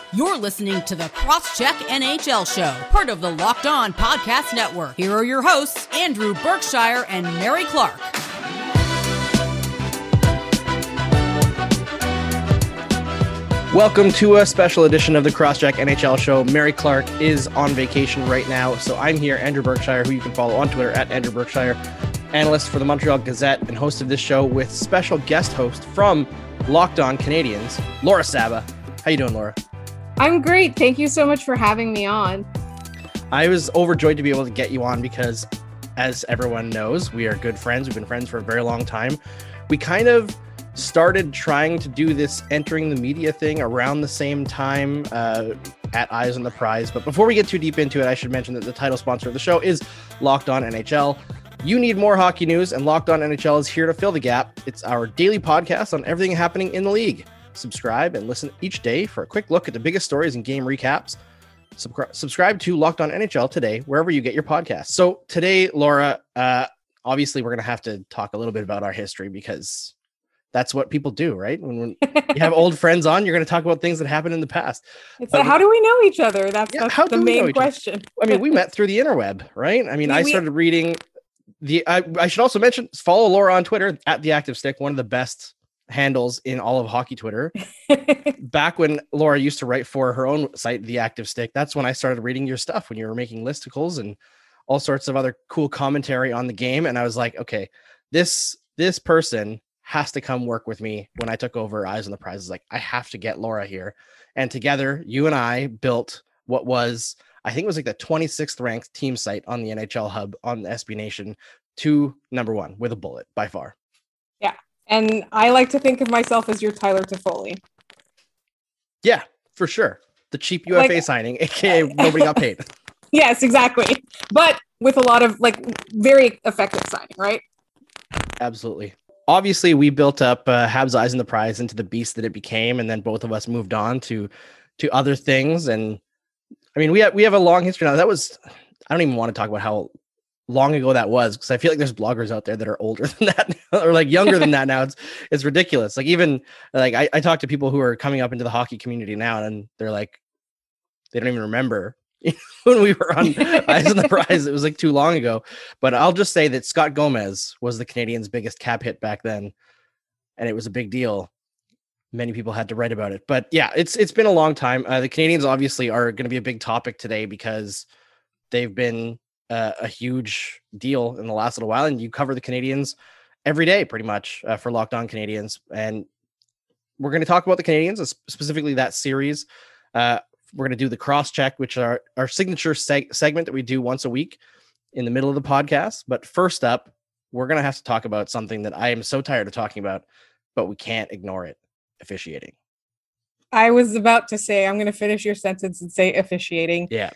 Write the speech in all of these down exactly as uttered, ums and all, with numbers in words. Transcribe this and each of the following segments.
You're listening to the Crosscheck N H L Show, part of the Locked On Podcast Network. Here are your hosts, Andrew Berkshire and Mary Clark. Welcome to a special edition of the Crosscheck N H L Show. Mary Clark is on vacation right now, so I'm here, Andrew Berkshire, who you can follow on Twitter at Andrew Berkshire, analyst for the Montreal Gazette and host of this show with special guest host from Locked On Canadiens, Laura Saba. How you doing, Laura? I'm great. Thank you so much for having me on. I was overjoyed to be able to get you on because, as everyone knows, we are good friends. We've been friends for a very long time. We kind of started trying to do this entering the media thing around the same time uh, at Eyes on the Prize. But before we get too deep into it, I should mention that the title sponsor of the show is Locked On N H L. You need more hockey news, and Locked On N H L is here to fill the gap. It's our daily podcast on everything happening in the league. Subscribe and listen each day for a quick look at the biggest stories and game recaps. Subscri- subscribe to Locked On N H L today, wherever you get your podcasts. So today, Laura, uh, obviously we're going to have to talk a little bit about our history because that's what people do, right? When, when you have old friends on, you're going to talk about things that happened in the past. It's like, how do we know each other? That's, yeah, that's how the do we know main each other? question. I mean, we met through the interweb, right? I mean, We- I we- started reading the, I, I should also mention, follow Laura on Twitter at The Active Stick, one of the best handles in all of hockey Twitter. Back when Laura used to write for her own site, The Active Stick, that's when I started reading your stuff, when you were making listicles and all sorts of other cool commentary on the game. And I was like, okay, this, this person has to come work with me when I took over Eyes on the Prize. Like, I have to get Laura here. And together, you and I built what was, I think it was like the twenty-sixth ranked team site on the N H L Hub on the S B Nation to number one with a bullet by far. Yeah. And I like to think of myself as your Tyler Toffoli. Yeah, for sure. The cheap U F A Like- signing, aka nobody got paid. Yes, exactly. But with a lot of like very effective signing, right? Absolutely. Obviously, we built up uh, Habs Eyes on the Prize into the beast that it became, and then both of us moved on to to other things. And I mean, we have we have a long history now. That was, I don't even want to talk about how long ago that was, because I feel like there's bloggers out there that are older than that or like younger than that now. It's it's ridiculous. Like even like I, I talk to people who are coming up into the hockey community now, and they're like, they don't even remember when we were on Eyes on the Prize. It was like too long ago. But I'll just say that Scott Gomez was the Canadiens' biggest cap hit back then, and it was a big deal. Many people had to write about it. But yeah, it's it's been a long time. Uh, the Canadiens obviously are going to be a big topic today because they've been uh, a huge deal in the last little while, and you cover the Canadiens every day pretty much uh, for Locked On Canadiens. And we're going to talk about the Canadiens, specifically that series. Uh, We're going to do the cross check, which are our signature seg- segment that we do once a week in the middle of the podcast. But first up, we're going to have to talk about something that I am so tired of talking about, but we can't ignore it: officiating. I was about to say, I'm going to finish your sentence and say officiating. Yeah.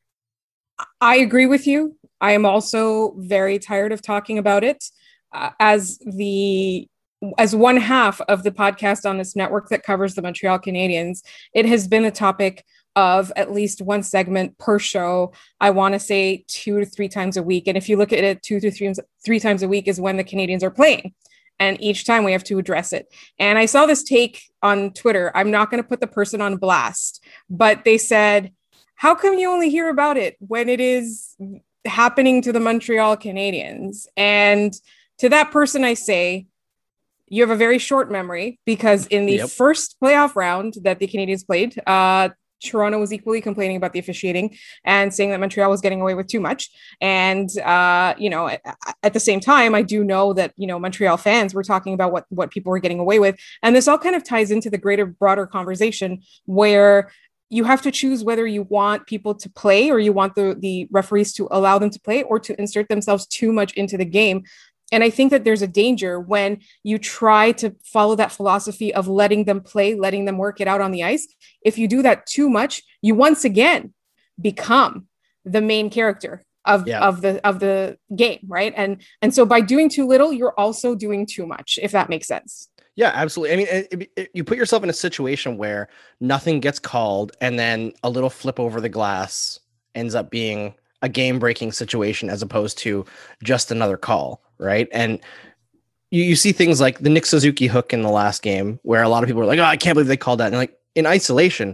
I agree with you. I am also very tired of talking about it. Uh, as the as one half of the podcast on this network that covers the Montreal Canadiens, it has been a topic of at least one segment per show. I want to say two to three times a week. And if you look at it, two to three, three times a week is when the Canadiens are playing. And each time we have to address it. And I saw this take on Twitter. I'm not going to put the person on blast, but they said, how come you only hear about it when it is happening to the Montreal Canadiens? And to that person, I say, you have a very short memory, because in the Yep. first playoff round that the Canadiens played, uh, Toronto was equally complaining about the officiating and saying that Montreal was getting away with too much. And, uh, you know, at, at the same time, I do know that, you know, Montreal fans were talking about what, what people were getting away with. And this all kind of ties into the greater, broader conversation where you have to choose whether you want people to play or you want the, the referees to allow them to play or to insert themselves too much into the game. And I think that there's a danger when you try to follow that philosophy of letting them play, letting them work it out on the ice. If you do that too much, you once again become the main character of, Yeah. of the of the game, right? And and so by doing too little, you're also doing too much, if that makes sense. Yeah, absolutely. I mean, it, it, you put yourself in a situation where nothing gets called, and then a little flip over the glass ends up being a game-breaking situation as opposed to just another call, right? And you, you see things like the Nick Suzuki hook in the last game where a lot of people are like, oh, I can't believe they called that. And like in isolation,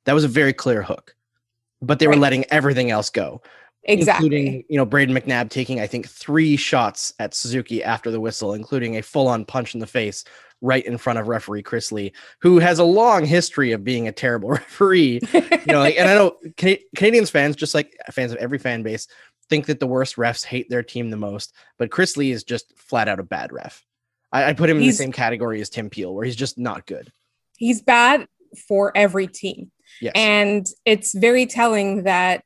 That was a very clear hook, but they right. were letting everything else go. Exactly. Including, you know, Braden McNabb taking, I think, three shots at Suzuki after the whistle, including a full-on punch in the face right in front of referee Chris Lee, who has a long history of being a terrible referee. You know, like, and I know Can- Canadians fans, just like fans of every fan base, think that the worst refs hate their team the most, but Chris Lee is just flat out a bad ref. I, I put him he's, in the same category as Tim Peel, where he's just not good. He's bad for every team. Yes. And it's very telling that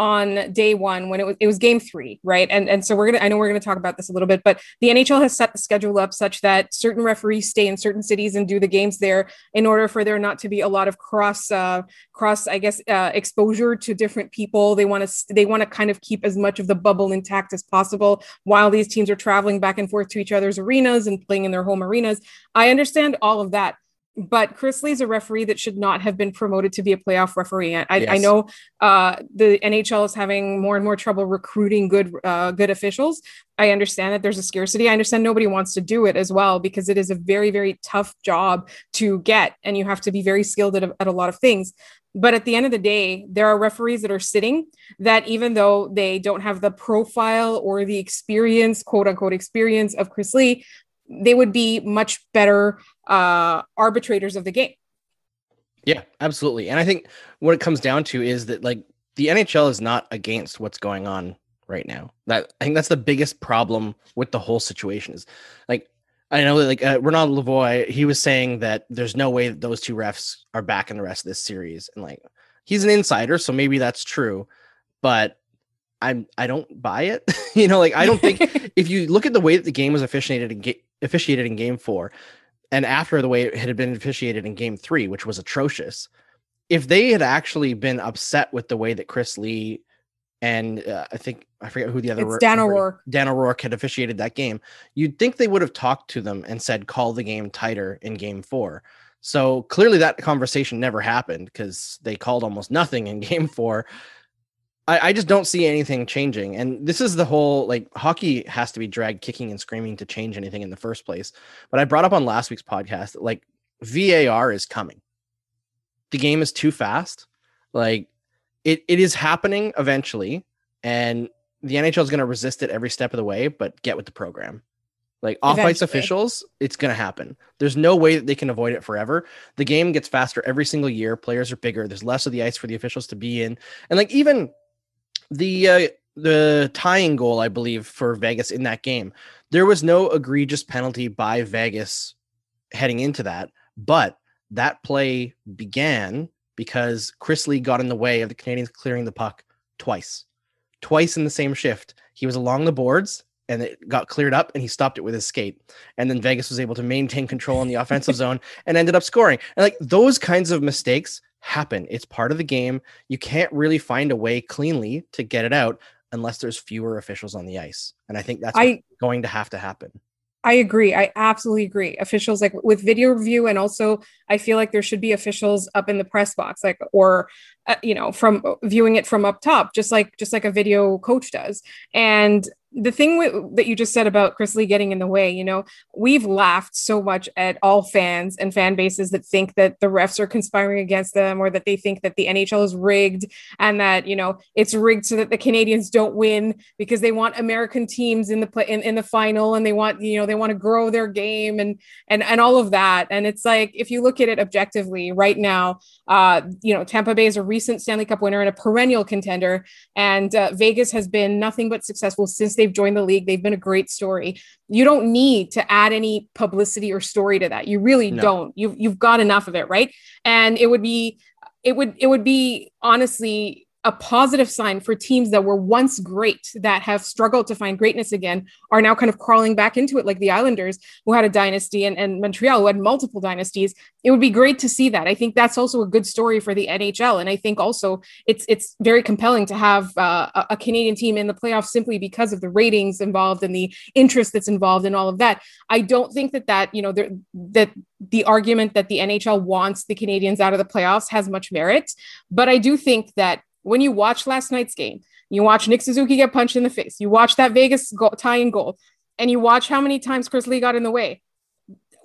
on day one, when it was it was game three, right? And and so we're gonna I know we're gonna talk about this a little bit, but the N H L has set the schedule up such that certain referees stay in certain cities and do the games there in order for there not to be a lot of cross uh, cross I guess uh, exposure to different people. They want to they want to kind of keep as much of the bubble intact as possible while these teams are traveling back and forth to each other's arenas and playing in their home arenas. I understand all of that. But Chris Lee's a referee that should not have been promoted to be a playoff referee. I, yes. I know uh, the N H L is having more and more trouble recruiting good uh, good officials. I understand that there's a scarcity. I understand nobody wants to do it as well because it is a very, very tough job to get, and you have to be very skilled at a, at a lot of things. But at the end of the day, there are referees that are sitting that even though they don't have the profile or the experience, quote unquote experience of Chris Lee, they would be much better uh, arbitrators of the game. Yeah, absolutely. And I think what it comes down to is that like the N H L is not against what's going on right now. That I think that's the biggest problem with the whole situation is like, I know that like uh, Renaud Lavoie, he was saying that there's no way that those two refs are back in the rest of this series. And like, he's an insider, so maybe that's true, but I'm, I don't buy it. You know, like, I don't think if you look at the way that the game was officiated in ga- officiated in game four and after the way it had been officiated in game three, which was atrocious, if they had actually been upset with the way that Chris Lee and uh, I think, I forget who the other, it's Dan O'Rourke. Dan O'Rourke had officiated that game, you'd think they would have talked to them and said, call the game tighter in game four. So clearly that conversation never happened because they called almost nothing in game four. I just don't see anything changing. And this is the whole, like, hockey has to be dragged kicking and screaming to change anything in the first place. But I brought up on last week's podcast, that, like, V A R is coming. The game is too fast. Like, it, it is happening eventually. And the N H L is going to resist it every step of the way, but get with the program. Like, off-ice officials, it's going to happen. There's no way that they can avoid it forever. The game gets faster every single year. Players are bigger. There's less of the ice for the officials to be in. And, like, even the uh, the tying goal, I believe, for Vegas in that game, there was no egregious penalty by Vegas heading into that, but that play began because Chris Lee got in the way of the Canadians clearing the puck twice, twice in the same shift. He was along the boards and it got cleared up and he stopped it with his skate. And then Vegas was able to maintain control in the offensive zone and ended up scoring. And like those kinds of mistakes happen. It's part of the game. You can't really find a way cleanly to get it out unless there's fewer officials on the ice. And I think that's I, going to have to happen. I agree. I absolutely agree. Officials, like with video review, and also I feel like there should be officials up in the press box, like, or, uh, you know, from viewing it from up top, just like, just like a video coach does. And the thing with, that you just said about Chris Lee getting in the way, you know, we've laughed so much at all fans and fan bases that think that the refs are conspiring against them, or that they think that the N H L is rigged and that, you know, it's rigged so that the Canadians don't win because they want American teams in the play in, in the final, and they want, you know, they want to grow their game and, and, and all of that. And it's like, if you look at it objectively right now, uh, you know, Tampa Bay is a recent Stanley Cup winner and a perennial contender. And uh, Vegas has been nothing but successful since they've joined the league. They've been a great story. You don't need to add any publicity or story to that. You really no. don't. You've you've got enough of it, right? And it would be, it would it would be honestly a positive sign for teams that were once great, that have struggled to find greatness again, are now kind of crawling back into it, like the Islanders, who had a dynasty, and, and Montreal, who had multiple dynasties. It would be great to see that. I think that's also a good story for the N H L. And I think also it's it's very compelling to have uh, a, a Canadian team in the playoffs simply because of the ratings involved and the interest that's involved in all of that. I don't think that that, you know, there, that the argument that the N H L wants the Canadians out of the playoffs has much merit. But I do think that when you watch last night's game, you watch Nick Suzuki get punched in the face, you watch that Vegas goal, tying goal, and you watch how many times Chris Lee got in the way.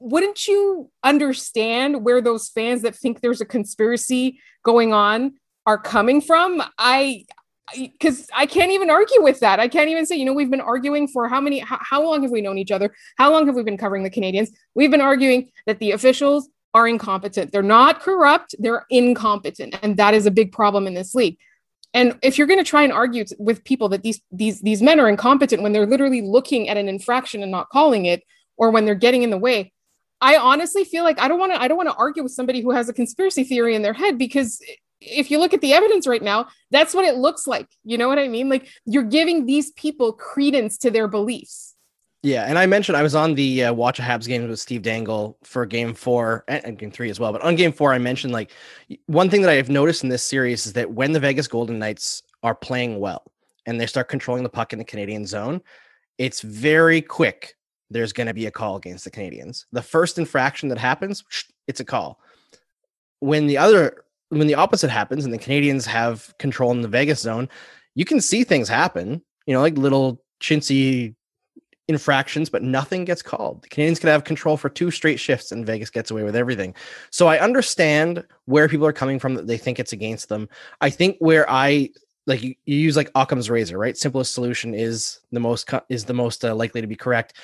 wouldn't you understand where those fans that think there's a conspiracy going on are coming from? I, because I can't even argue with that. I can't even say, you know, we've been arguing for how many, how, how long have we known each other? How long have we been covering the Canadiens? We've been arguing that the officials are incompetent. They're not corrupt. They're incompetent. And that is a big problem in this league. And if you're going to try and argue t- with people that these, these, these men are incompetent when they're literally looking at an infraction and not calling it, or when they're getting in the way, I honestly feel like I don't want to, I don't want to argue with somebody who has a conspiracy theory in their head, because if you look at the evidence right now, that's what it looks like. You know what I mean? Like, you're giving these people credence to their beliefs. Yeah. And I mentioned I was on the uh, Watch a Habs game with Steve Dangle for game four and, and game three as well. But on game four, I mentioned, like, one thing that I have noticed in this series is that when the Vegas Golden Knights are playing well and they start controlling the puck in the Canadian zone, it's very quick. There's going to be a call against the Canadiens. The first infraction that happens, it's a call. When the other, when the opposite happens and the Canadiens have control in the Vegas zone, you can see things happen, you know, like little chintzy infractions, but nothing gets called. The Canadiens could have control for two straight shifts and Vegas gets away with everything. So I understand where people are coming from, that they think it's against them. I think where I, like, you, you use like Occam's razor, right? Simplest solution is the most, is the most uh, likely to be correct.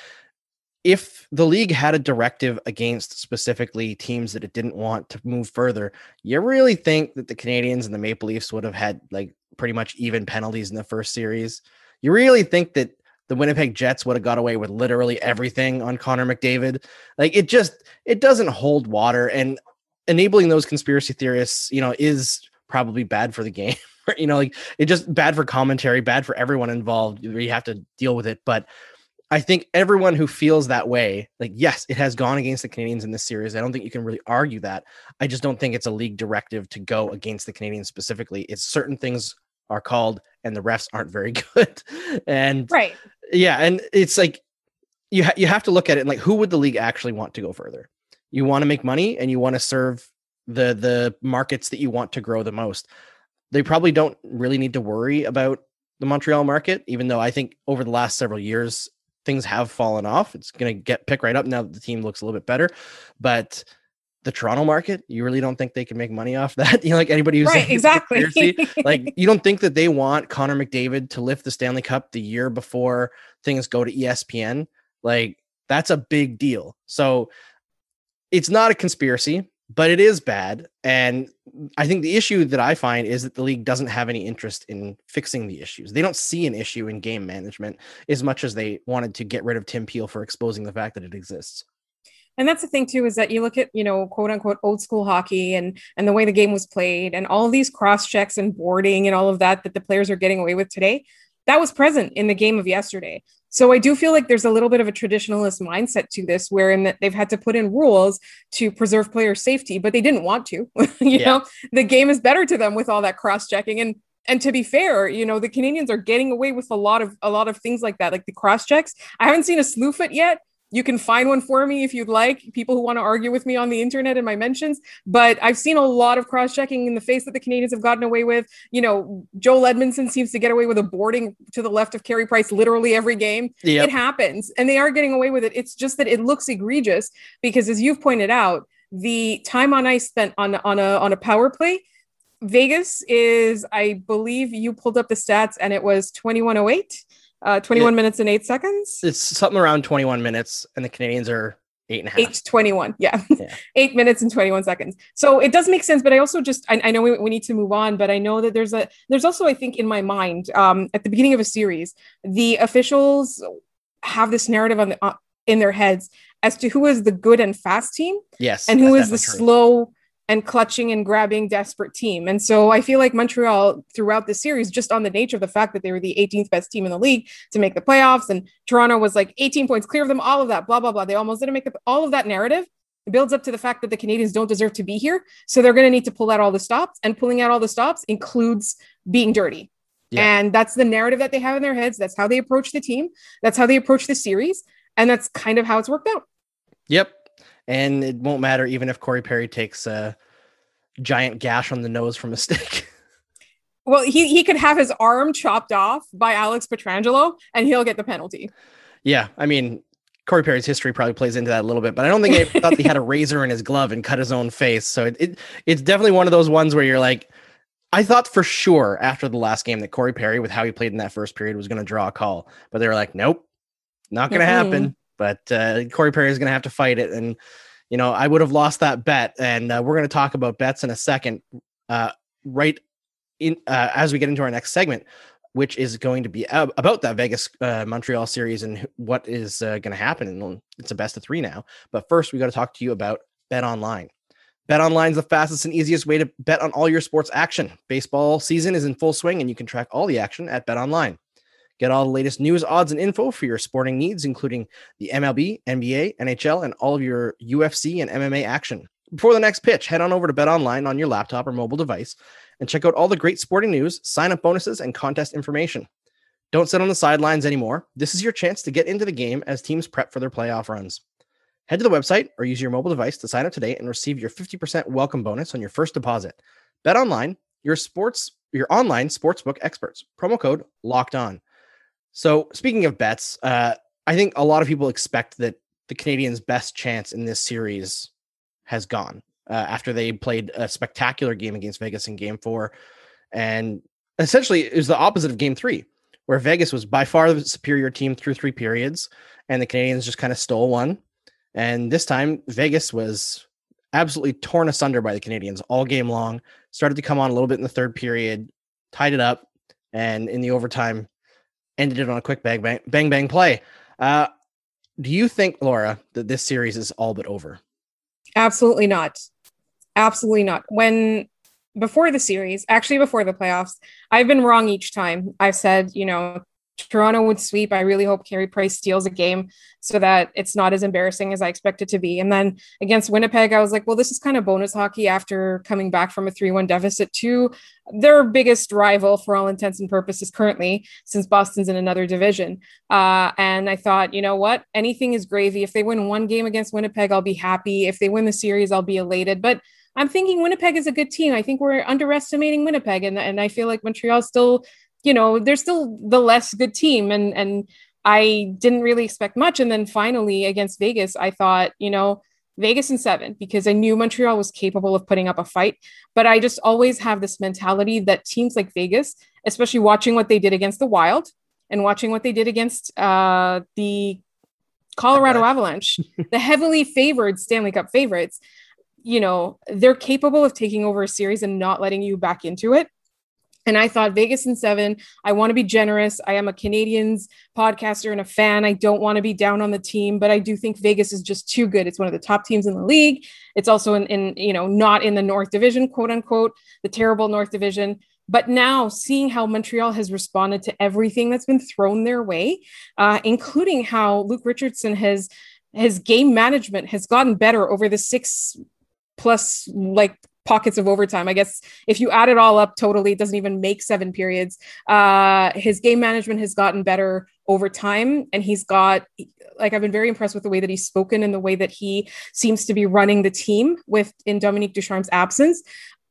If the league had a directive against specifically teams that it didn't want to move further, you really think that the Canadiens and the Maple Leafs would have had like pretty much even penalties in the first series? You really think that the Winnipeg Jets would have got away with literally everything on Connor McDavid? Like, it just, it doesn't hold water, and enabling those conspiracy theorists, you know, is probably bad for the game. You know, like, it just bad for commentary, bad for everyone involved. You have to deal with it. But I think everyone who feels that way, like, yes, it has gone against the Canadiens in this series. I don't think you can really argue that. I just don't think it's a league directive to go against the Canadiens specifically. It's certain things are called and the refs aren't very good. And right. Yeah. And it's like, you, ha- you have to look at it and, like, who would the league actually want to go further? You want to make money and you want to serve the, the markets that you want to grow the most. They probably don't really need to worry about the Montreal market, even though I think over the last several years, things have fallen off. It's going to get pick right up now that the team looks a little bit better. But the Toronto market, you really don't think they can make money off that? You know, like, anybody who's right, exactly. Like, you don't think that they want Connor McDavid to lift the Stanley Cup the year before things go to E S P N? Like, that's a big deal. So it's not a conspiracy, but it is bad. And I think the issue that I find is that the league doesn't have any interest in fixing the issues. They don't see an issue in game management as much as they wanted to get rid of Tim Peel for exposing the fact that it exists. And that's the thing too, is that you look at, you know, quote unquote old school hockey and, and the way the game was played and all of these cross checks and boarding and all of that, that the players are getting away with today. That was present in the game of yesterday. So I do feel like there's a little bit of a traditionalist mindset to this, wherein that they've had to put in rules to preserve player safety, but they didn't want to. you yeah. know, the game is better to them with all that cross-checking. And and to be fair, you know, the Canadiens are getting away with a lot of a lot of things like that, like the cross-checks. I haven't seen a sleuth it yet. You can find one for me if you'd like, people who want to argue with me on the internet in my mentions. But I've seen a lot of cross-checking in the face that the Canadiens have gotten away with. You know, Joel Edmondson seems to get away with a boarding to the left of Carey Price literally every game. Yep. It happens, and they are getting away with it. It's just that it looks egregious because, as you've pointed out, the time on ice spent on, on, a, on a power play, Vegas is, I believe you pulled up the stats, and it was twenty-one oh eight. Uh, twenty-one it, minutes and eight seconds. It's something around twenty-one minutes, and the Canadiens are eight and a half. Eight twenty-one, yeah, yeah. eight minutes and twenty-one seconds. So it does make sense, but I also just I, I know we, we need to move on, but I know that there's a there's also, I think, in my mind, um, at the beginning of a series, the officials have this narrative on the uh, in their heads as to who is the good and fast team, yes, and who is the true. slow and clutching and grabbing desperate team. And so I feel like Montreal throughout the series, just on the nature of the fact that they were the eighteenth best team in the league to make the playoffs, and Toronto was like eighteen points clear of them, all of that, blah, blah, blah. They almost didn't make the, all of that narrative. It builds up to the fact that the Canadiens don't deserve to be here. So they're going to need to pull out all the stops, and pulling out all the stops includes being dirty. Yeah. And that's the narrative that they have in their heads. That's how they approach the team. That's how they approach the series. And that's kind of how it's worked out. Yep. And it won't matter even if Corey Perry takes a giant gash on the nose from a stick. Well, he, he could have his arm chopped off by Alex Pietrangelo and he'll get the penalty. Yeah. I mean, Corey Perry's history probably plays into that a little bit, but I don't think I thought he had a razor in his glove and cut his own face. So it, it it's definitely one of those ones where you're like, I thought for sure after the last game that Corey Perry, with how he played in that first period, was going to draw a call, but they were like, nope, not going to mm-hmm. happen. But uh, Corey Perry is going to have to fight it. And, you know, I would have lost that bet. And uh, we're going to talk about bets in a second, uh, right in uh, as we get into our next segment, which is going to be about that Vegas uh, Montreal series and what is uh, going to happen. And it's a best of three now. But first, we got to talk to you about BetOnline. BetOnline is the fastest and easiest way to bet on all your sports action. Baseball season is in full swing, and you can track all the action at BetOnline. Get all the latest news, odds, and info for your sporting needs, including the M L B, N B A, N H L, and all of your U F C and M M A action. Before the next pitch, head on over to BetOnline on your laptop or mobile device and check out all the great sporting news, sign-up bonuses, and contest information. Don't sit on the sidelines anymore. This is your chance to get into the game as teams prep for their playoff runs. Head to the website or use your mobile device to sign up today and receive your fifty percent welcome bonus on your first deposit. BetOnline, your sports, your online sportsbook experts. Promo code Locked On. So speaking of bets, uh, I think a lot of people expect that the Canadiens' best chance in this series has gone uh, after they played a spectacular game against Vegas in game four. And essentially it was the opposite of game three, where Vegas was by far the superior team through three periods and the Canadiens just kind of stole one. And this time Vegas was absolutely torn asunder by the Canadiens all game long, started to come on a little bit in the third period, tied it up, and in the overtime ended it on a quick bang, bang, bang, bang play. Uh, do you think, Laura, that this series is all but over? Absolutely not. Absolutely not. When before the series, actually before the playoffs, I've been wrong each time. I've said, you know, Toronto would sweep. I really hope Carey Price steals a game so that it's not as embarrassing as I expect it to be. And then against Winnipeg, I was like, well, this is kind of bonus hockey after coming back from a three one deficit to their biggest rival for all intents and purposes currently, since Boston's in another division. Uh, and I thought, you know what, anything is gravy. If they win one game against Winnipeg, I'll be happy. If they win the series, I'll be elated. But I'm thinking Winnipeg is a good team. I think we're underestimating Winnipeg. And, and I feel like Montreal still, you know, they're still the less good team. And, and I didn't really expect much. And then finally against Vegas, I thought, you know, Vegas in seven, because I knew Montreal was capable of putting up a fight. But I just always have this mentality that teams like Vegas, especially watching what they did against the Wild and watching what they did against uh, the Colorado Avalanche, the heavily favored Stanley Cup favorites, you know, they're capable of taking over a series and not letting you back into it. And I thought Vegas in seven, I want to be generous. I am a Canadiens podcaster and a fan. I don't want to be down on the team, but I do think Vegas is just too good. It's one of the top teams in the league. It's also in, in you know, not in the North Division, quote unquote, the terrible North Division. But now seeing how Montreal has responded to everything that's been thrown their way, uh, including how Luke Richardson has, his game management has gotten better over the six plus like pockets of overtime. I guess if you add it all up totally, it doesn't even make seven periods. Uh, his game management has gotten better over time. And he's got, like, I've been very impressed with the way that he's spoken and the way that he seems to be running the team with in Dominique Ducharme's absence.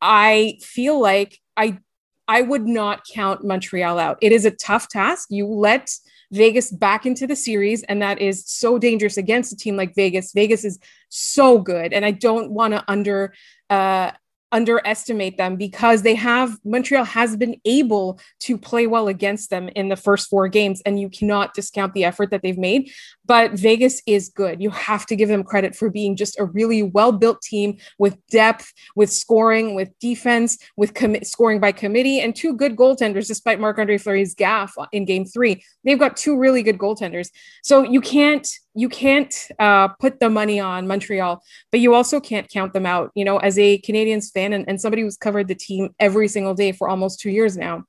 I feel like I, I would not count Montreal out. It is a tough task. You let Vegas back into the series, and that is so dangerous against a team like Vegas. Vegas is so good, and I don't want to under uh, underestimate them because they have Montreal has been able to play well against them in the first four games, and you cannot discount the effort that they've made. But Vegas is good. You have to give them credit for being just a really well-built team with depth, with scoring, with defense, with com- scoring by committee, and two good goaltenders, despite Marc-Andre Fleury's gaffe in game three. They've got two really good goaltenders. So you can't you can't uh, put the money on Montreal, but you also can't count them out. You know, as a Canadiens fan and, and somebody who's covered the team every single day for almost two years now,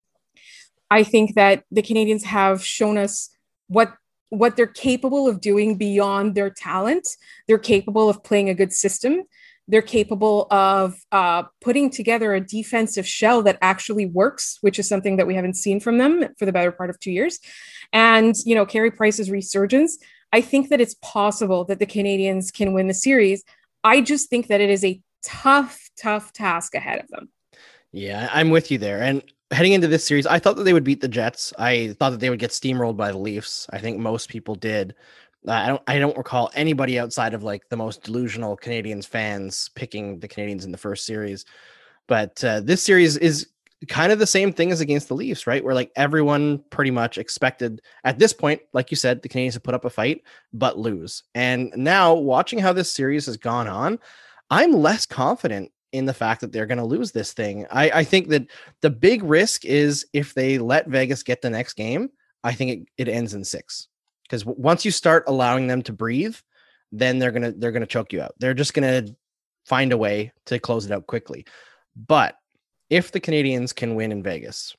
I think that the Canadiens have shown us what what they're capable of doing beyond their talent. They're capable of playing a good system. They're capable of uh, putting together a defensive shell that actually works, which is something that we haven't seen from them for the better part of two years. And, you know, Carey Price's resurgence, I think that it's possible that the Canadiens can win the series. I just think that it is a tough, tough task ahead of them. Yeah, I'm with you there. And heading into this series, I thought that they would beat the Jets. I thought that they would get steamrolled by the Leafs. I think most people did. I don't I don't recall anybody outside of like the most delusional Canadians fans picking the Canadians in the first series. But uh, this series is kind of the same thing as against the Leafs, right? Where like everyone pretty much expected at this point, like you said, the Canadians have put up a fight, but lose. And now watching how this series has gone on, I'm less confident in the fact that they're going to lose this thing. I, I think that the big risk is if they let Vegas get the next game, I think it, it ends in six. Because once you start allowing them to breathe, then they're gonna they're gonna choke you out. They're just gonna find a way to close it out quickly. But if the Canadians can win in Vegas,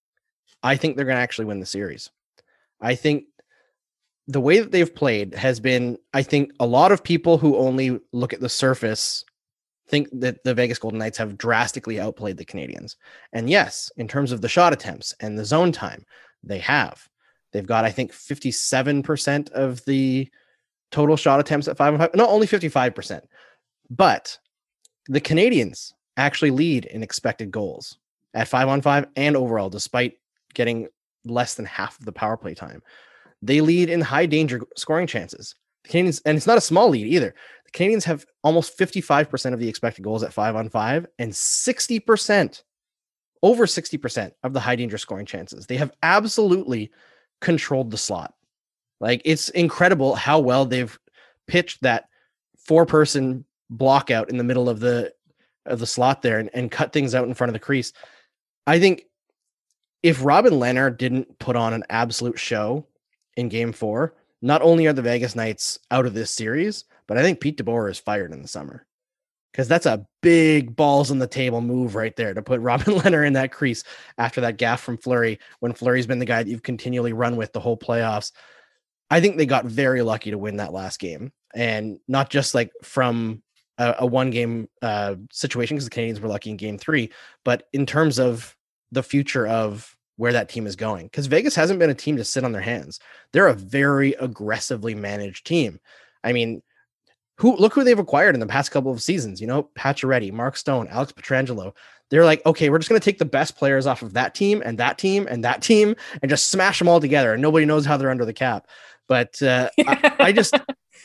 I think they're gonna actually win the series. I think the way that they've played has been, I think a lot of people who only look at the surface think that the Vegas Golden Knights have drastically outplayed the Canadians. And yes, in terms of the shot attempts and the zone time, they have. They've got, I think, fifty-seven percent of the total shot attempts at five on five. No, only fifty-five percent. But the Canadians actually lead in expected goals at five on five and overall, despite getting less than half of the power play time. They lead in high danger scoring chances. The Canadians, and it's not a small lead either. The Canadians have almost fifty-five percent of the expected goals at five on five and sixty percent, over sixty percent of the high danger scoring chances. They have absolutely controlled the slot. Like, it's incredible how well they've pitched that four person block out in the middle of the of the slot there and, and cut things out in front of the crease. I think if Robin Lehner didn't put on an absolute show in game four, not only are the Vegas Knights out of this series, but I think Pete DeBoer is fired in the summer. Because that's a big balls on the table move right there to put Robin Lehner in that crease after that gaff from Fleury, when Fleury's been the guy that you've continually run with the whole playoffs. I think they got very lucky to win that last game, and not just like from a, a one game uh, situation, because the Canadians were lucky in game three, but in terms of the future of where that team is going, because Vegas hasn't been a team to sit on their hands. They're a very aggressively managed team. I mean, Who look who they've acquired in the past couple of seasons, you know, Pacioretty, Mark Stone, Alex Pietrangelo. They're like, okay, we're just going to take the best players off of that team and that team and that team and just smash them all together. And nobody knows how they're under the cap. But uh, I, I just,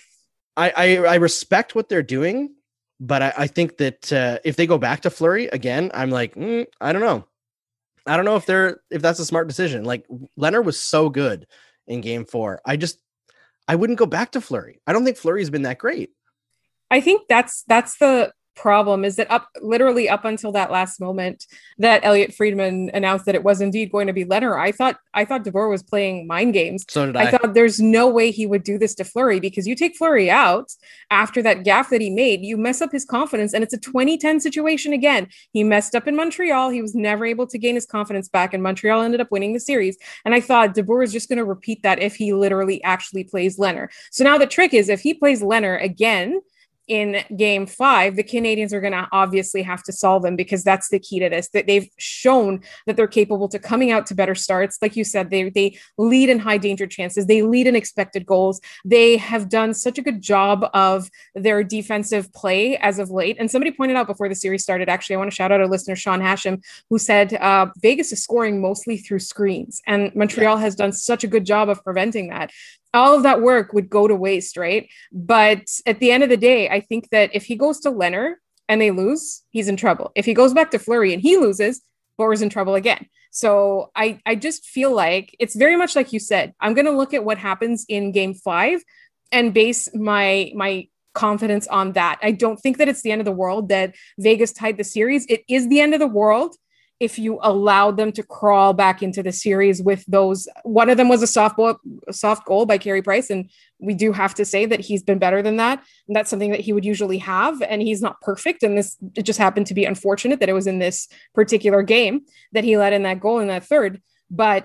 I, I, I respect what they're doing, but I, I think that uh, if they go back to Fleury again, I'm like, mm, I don't know. I don't know if they're, if that's a smart decision. Like, Lehner was so good in game four. I just, I wouldn't go back to Fleury. I don't think Fleury's been that great. I think that's that's the problem, is that up literally up until that last moment that Elliot Friedman announced that it was indeed going to be Lehner, I thought I thought DeBoer was playing mind games. So did I. I thought there's no way he would do this to Fleury, because you take Fleury out after that gaffe that he made, you mess up his confidence, and it's a twenty ten situation again. He messed up in Montreal. He was never able to gain his confidence back, and Montreal ended up winning the series. And I thought DeBoer is just going to repeat that if he literally actually plays Lehner. So now the trick is, if he plays Lehner again in game five, the Canadians are going to obviously have to solve them, because that's the key to this, that they've shown that they're capable to coming out to better starts. Like you said, they, they lead in high danger chances. They lead in expected goals. They have done such a good job of their defensive play as of late. And somebody pointed out before the series started, actually, I want to shout out a listener, Sean Hashem, who said uh, Vegas is scoring mostly through screens, and Montreal has done such a good job of preventing that. All of that work would go to waste, right? But at the end of the day, I think that if he goes to Lehner and they lose, he's in trouble. If he goes back to Fleury and he loses, Boer's in trouble again. So I, I just feel like it's very much like you said. I'm going to look at what happens in game five and base my my confidence on that. I don't think that it's the end of the world that Vegas tied the series. It is the end of the world if you allowed them to crawl back into the series with those. One of them was a soft goal, a soft goal by Carey Price. And we do have to say that he's been better than that. And that's something that he would usually have. And he's not perfect. And this, it just happened to be unfortunate that it was in this particular game that he let in that goal in that third. But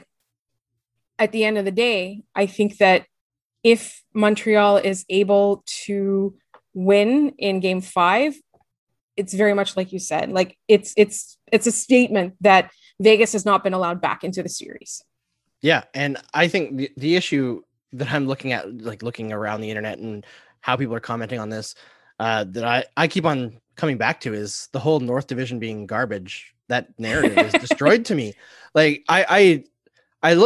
at the end of the day, I think that if Montreal is able to win in game five, it's very much like you said, like it's, it's, it's a statement that Vegas has not been allowed back into the series. Yeah. And I think the, the issue that I'm looking at, like looking around the internet and how people are commenting on this, uh, that I, I keep on coming back to, is the whole North Division being garbage. That narrative is destroyed to me. Like I, I, I look,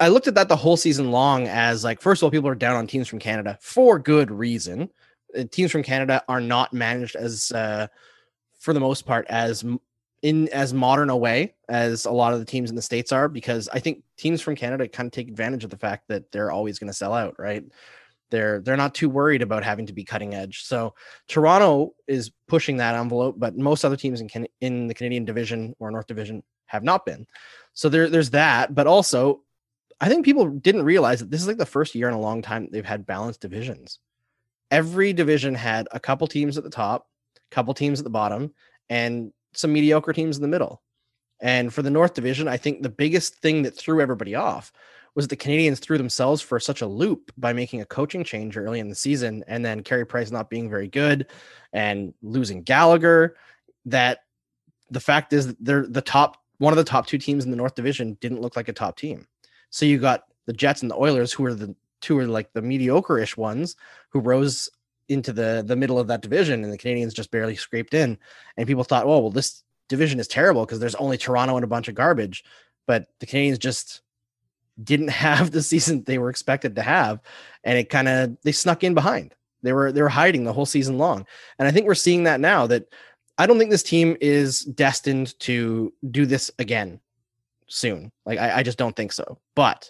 I looked at that the whole season long as like, first of all, people are down on teams from Canada for good reason. Uh, teams from Canada are not managed as, uh, for the most part, as in as modern a way as a lot of the teams in the States are, because I think teams from Canada kind of take advantage of the fact that they're always going to sell out, right? They're they're not too worried about having to be cutting edge. So Toronto is pushing that envelope, but most other teams in Can- in the Canadian division or North Division have not been. So there there's that, but also I think people didn't realize that this is like the first year in a long time they've had balanced divisions. Every division had a couple teams at the top, a couple teams at the bottom, and some mediocre teams in the middle. And for the North Division, I think the biggest thing that threw everybody off was the Canadians threw themselves for such a loop by making a coaching change early in the season, and then Carey Price not being very good and losing Gallagher, that the fact is that they're the top, one of the top two teams in the North Division didn't look like a top team. So you got the Jets and the Oilers, who are the two are like the mediocre-ish ones who rose into the, the middle of that division, and the Canadians just barely scraped in. And people thought, oh, well, this division is terrible because there's only Toronto and a bunch of garbage. But the Canadians just didn't have the season they were expected to have, and it kind of they snuck in behind. They were they were hiding the whole season long, and I think we're seeing that now. That I don't think this team is destined to do this again soon. Like I, I just don't think so. But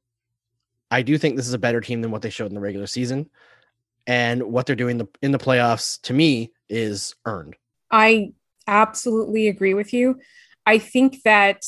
I do think this is a better team than what they showed in the regular season, and what they're doing the, in the playoffs to me is earned. I absolutely agree with you. I think that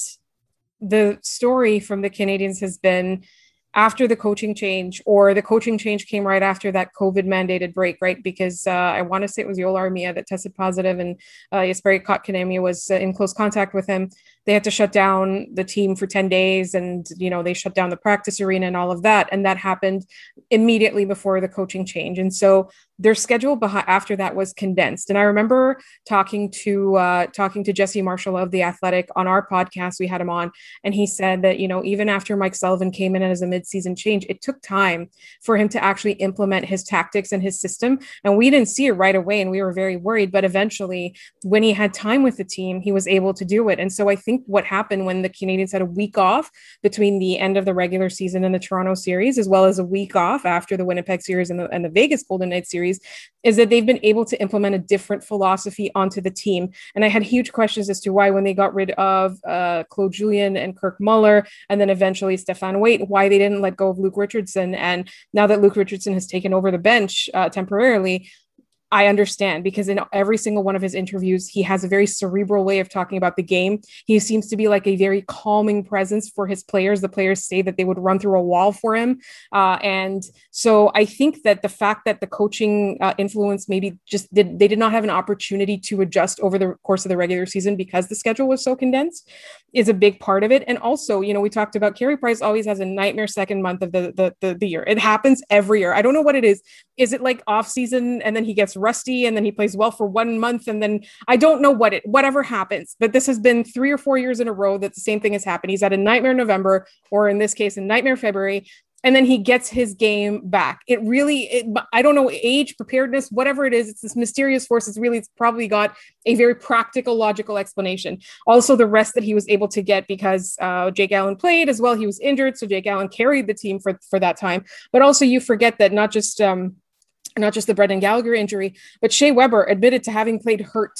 the story from the Canadians has been after the coaching change, or the coaching change came right after that COVID mandated break, right? Because uh, I want to say it was Yoel Armia that tested positive, and uh, Jesperi Kotkaniemi was uh, in close contact with him. They had to shut down the team for ten days, and, you know, they shut down the practice arena and all of that. And that happened immediately before the coaching change. And so their schedule behind, after that was condensed. And I remember talking to, uh, talking to Jesse Marshall of The Athletic on our podcast. We had him on, and he said that, you know, even after Mike Sullivan came in as a midseason change, it took time for him to actually implement his tactics and his system. And we didn't see it right away, and we were very worried, but eventually when he had time with the team, he was able to do it. And so I think what happened when the Canadians had a week off between the end of the regular season and the Toronto series, as well as a week off after the Winnipeg series and the, and the Vegas Golden Knights series, is that they've been able to implement a different philosophy onto the team. And I had huge questions as to why, when they got rid of uh, Claude Julien and Kirk Muller, and then eventually Stefan Waite, why they didn't let go of Luke Richardson. And now that Luke Richardson has taken over the bench uh, temporarily, I understand, because in every single one of his interviews, he has a very cerebral way of talking about the game. He seems to be like a very calming presence for his players. The players say that they would run through a wall for him. Uh, and so I think that the fact that the coaching uh, influence maybe just did, they did not have an opportunity to adjust over the course of the regular season because the schedule was so condensed, is a big part of it. And also, you know, we talked about Carey Price always has a nightmare second month of the, the, the, the year. It happens every year. I don't know what it is. Is it like off season and then he gets rusty and then he plays well for one month and then I don't know what it, whatever happens, but this has been three or four years in a row that the same thing has happened. He's had a nightmare November, or in this case, a nightmare February, and then he gets his game back. It really, it, I don't know, age, preparedness, whatever it is, it's this mysterious force. It's really, it's probably got a very practical, logical explanation. Also, the rest that he was able to get because uh, Jake Allen played as well. He was injured, so Jake Allen carried the team for, for that time. But also you forget that not just, um, not just the Brendan Gallagher injury, but Shea Weber admitted to having played hurt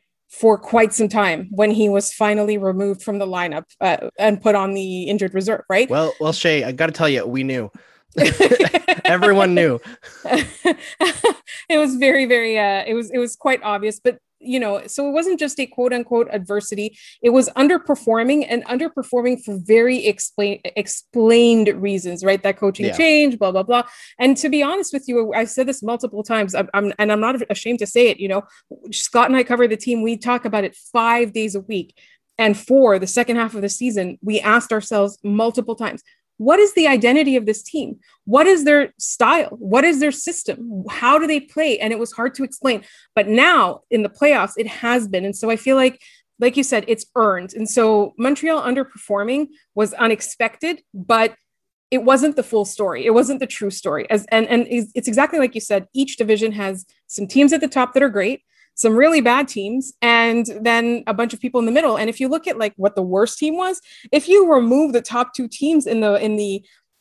for quite some time when he was finally removed from the lineup uh, and put on the injured reserve, right? Well, well, Shea, I got to tell you, we knew. Everyone knew. It was very, very, uh, it was, it was quite obvious, but you know, so it wasn't just a quote unquote adversity. It was underperforming and underperforming for very explain, explained reasons, right? That coaching yeah. change, blah, blah, blah. And to be honest with you, I've said this multiple times, I'm, I'm, and I'm not ashamed to say it, you know, Scott and I cover the team. We talk about it five days a week. And for the second half of the season, we asked ourselves multiple times, what is the identity of this team? What is their style? What is their system? How do they play? And it was hard to explain. But now in the playoffs, it has been. And so I feel like, like you said, it's earned. And so Montreal underperforming was unexpected, but it wasn't the full story. It wasn't the true story. As and, and it's exactly like you said, each division has some teams at the top that are great, some really bad teams, and then a bunch of people in the middle. And if you look at like what the worst team was, if you remove the top two teams in the in the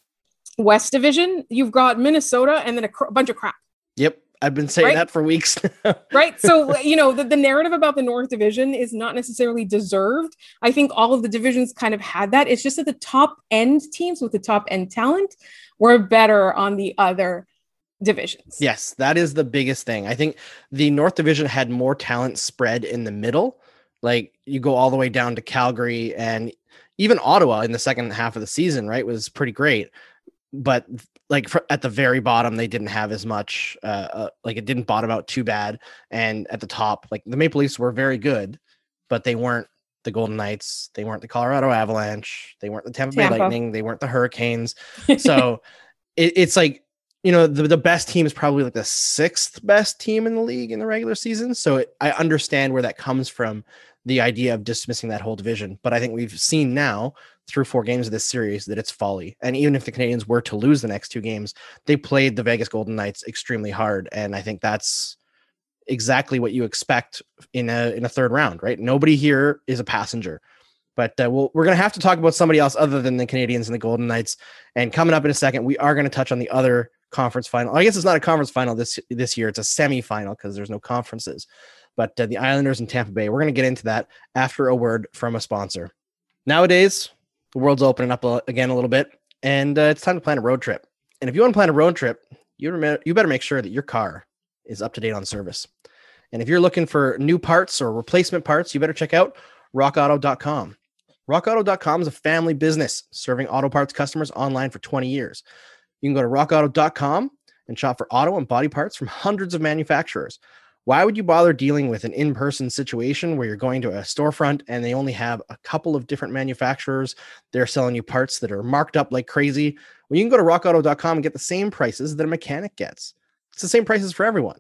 West Division, you've got Minnesota and then a cr- bunch of crap. Yep. I've been saying right? that for weeks. Right. So, you know, the, the narrative about the North Division is not necessarily deserved. I think all of the divisions kind of had that. It's just that the top end teams with the top end talent were better on the other divisions. Yes, that is the biggest thing. I think the North Division had more talent spread in the middle. Like you go all the way down to Calgary, and even Ottawa in the second half of the season, right, was pretty great. But like for, at the very bottom, they didn't have as much, uh, uh, like it didn't bottom out too bad. And at the top, like the Maple Leafs were very good, but they weren't the Golden Knights. They weren't the Colorado Avalanche. They weren't the Tampa, Tampa. Bay Lightning. They weren't the Hurricanes. So it, it's like, you know, the, the best team is probably like the sixth best team in the league in the regular season. So it, I understand where that comes from, the idea of dismissing that whole division. But I think we've seen now through four games of this series that it's folly. And even if the Canadiens were to lose the next two games, they played the Vegas Golden Knights extremely hard. And I think that's exactly what you expect in a, in a third round, right? Nobody here is a passenger. But uh, we'll, we're going to have to talk about somebody else other than the Canadiens and the Golden Knights. And coming up in a second, we are going to touch on the other conference final. I guess it's not a conference final this this year. It's a semifinal because there's no conferences. But uh, the Islanders and Tampa Bay, we're going to get into that after a word from a sponsor. Nowadays, the world's opening up a, again a little bit, and uh, it's time to plan a road trip. And if you want to plan a road trip, you, rem- you better make sure that your car is up to date on service. And if you're looking for new parts or replacement parts, you better check out rock auto dot com. rock auto dot com is a family business serving auto parts customers online for twenty years. You can go to rock auto dot com and shop for auto and body parts from hundreds of manufacturers. Why would you bother dealing with an in-person situation where you're going to a storefront and they only have a couple of different manufacturers? They're selling you parts that are marked up like crazy. Well, you can go to rock auto dot com and get the same prices that a mechanic gets. It's the same prices for everyone.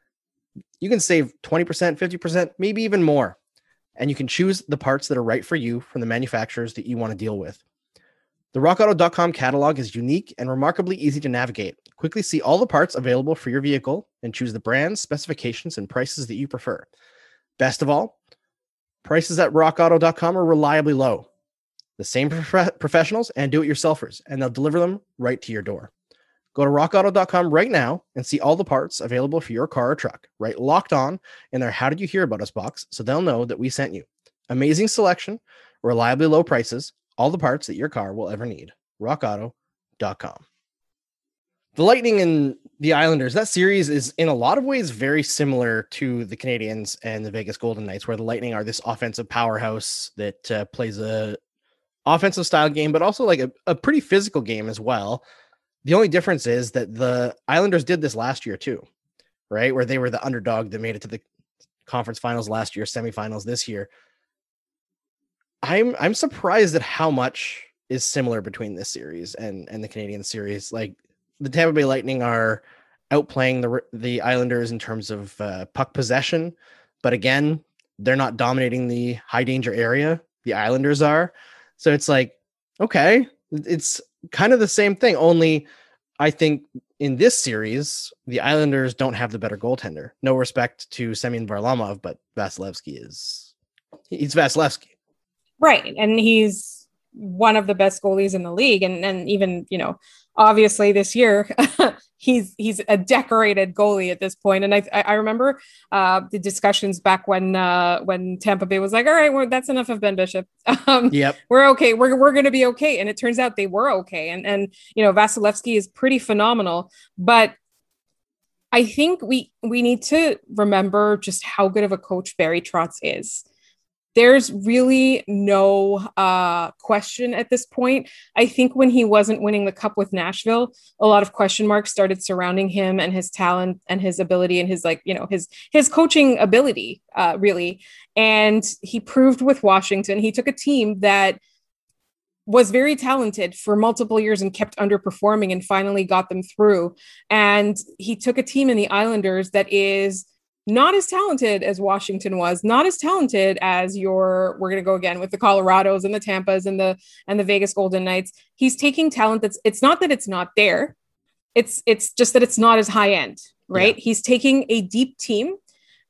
You can save twenty percent, fifty percent, maybe even more. And you can choose the parts that are right for you from the manufacturers that you want to deal with. The rock auto dot com catalog is unique and remarkably easy to navigate. Quickly see all the parts available for your vehicle and choose the brands, specifications, and prices that you prefer. Best of all, prices at rock auto dot com are reliably low. The same prof- professionals and do-it-yourselfers, and they'll deliver them right to your door. Go to rock auto dot com right now and see all the parts available for your car or truck. Right locked on in their How Did You Hear About Us box, so they'll know that we sent you. Amazing selection, reliably low prices, all the parts that your car will ever need. rock auto dot com. The Lightning and the Islanders, that series is in a lot of ways very similar to the Canadiens and the Vegas Golden Knights, where the Lightning are this offensive powerhouse that uh, plays a offensive style game, but also like a, a pretty physical game as well. The only difference is that the Islanders did this last year too, right? Where they were the underdog that made it to the conference finals last year, semifinals this year. I'm I'm surprised at how much is similar between this series and, and the Canadian series. Like the Tampa Bay Lightning are outplaying the the Islanders in terms of uh, puck possession, but again, they're not dominating the high danger area. The Islanders are. So it's like, okay, it's kind of the same thing. Only I think in this series, the Islanders don't have the better goaltender. No respect to Semyon Varlamov, but Vasilevsky is he's Vasilevsky. Right. And he's one of the best goalies in the league. And, and even, you know, obviously this year, he's he's a decorated goalie at this point. And I I remember uh, the discussions back when uh, when Tampa Bay was like, all right, well, that's enough of Ben Bishop. Um, yep. We're okay. We're, we're going to be okay. And it turns out they were okay. And, and you know, Vasilevsky is pretty phenomenal. But I think we we need to remember just how good of a coach Barry Trotz is. There's really no uh, question at this point. I think when he wasn't winning the cup with Nashville, a lot of question marks started surrounding him and his talent and his ability and his, like, you know, his, his coaching ability, uh, really. And he proved with Washington, he took a team that was very talented for multiple years and kept underperforming and finally got them through. And he took a team in the Islanders that is not as talented as Washington was, not as talented as your, we're going to go again with the Colorados and the Tampas and the, and the Vegas Golden Knights. He's taking talent that's, it's not that it's not there. It's, it's just that it's not as high end, right? Yeah. He's taking a deep team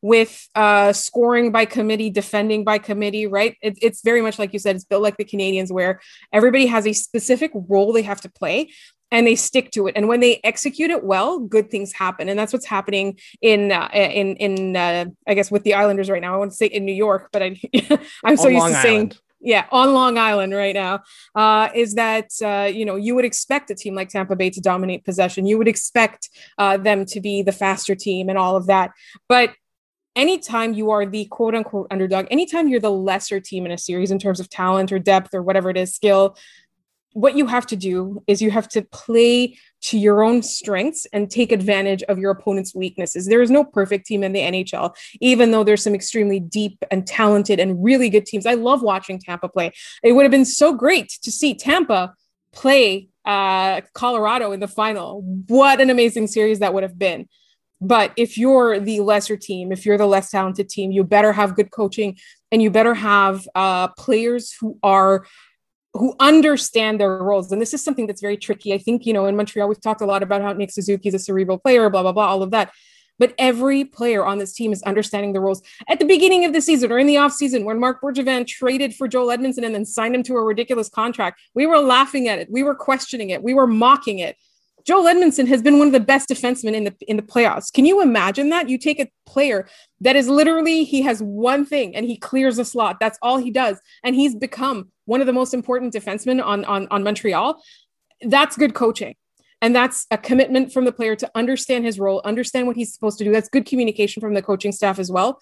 with uh, scoring by committee, defending by committee, right? It, it's very much like you said, it's built like the Canadians, where everybody has a specific role they have to play and they stick to it. And when they execute it well, good things happen. And that's what's happening in, uh, in, in uh, I guess, with the Islanders right now. I want to say in New York, but I, I'm so On used Long to saying, Island. yeah, on Long Island right now, uh, is that, uh, you know, you would expect a team like Tampa Bay to dominate possession. You would expect uh, them to be the faster team and all of that. But anytime you are the quote unquote underdog, anytime you're the lesser team in a series in terms of talent or depth or whatever it is, skill, what you have to do is you have to play to your own strengths and take advantage of your opponent's weaknesses. There is no perfect team in the N H L, even though there's some extremely deep and talented and really good teams. I love watching Tampa play. It would have been so great to see Tampa play uh, Colorado in the final. What an amazing series that would have been. But if you're the lesser team, if you're the less talented team, you better have good coaching and you better have uh, players who are who understand their roles. And this is something that's very tricky. I think, you know, in Montreal, we've talked a lot about how Nick Suzuki is a cerebral player, blah, blah, blah, all of that. But every player on this team is understanding the roles. At the beginning of the season or in the offseason, when Marc Bergevin traded for Joel Edmondson and then signed him to a ridiculous contract, we were laughing at it. We were questioning it. We were mocking it. Joel Edmondson has been one of the best defensemen in the in the playoffs. Can you imagine that? You take a player that is literally, he has one thing and he clears a slot. That's all he does. And he's become one of the most important defensemen on, on, on Montreal. That's good coaching. And that's a commitment from the player to understand his role, understand what he's supposed to do. That's good communication from the coaching staff as well.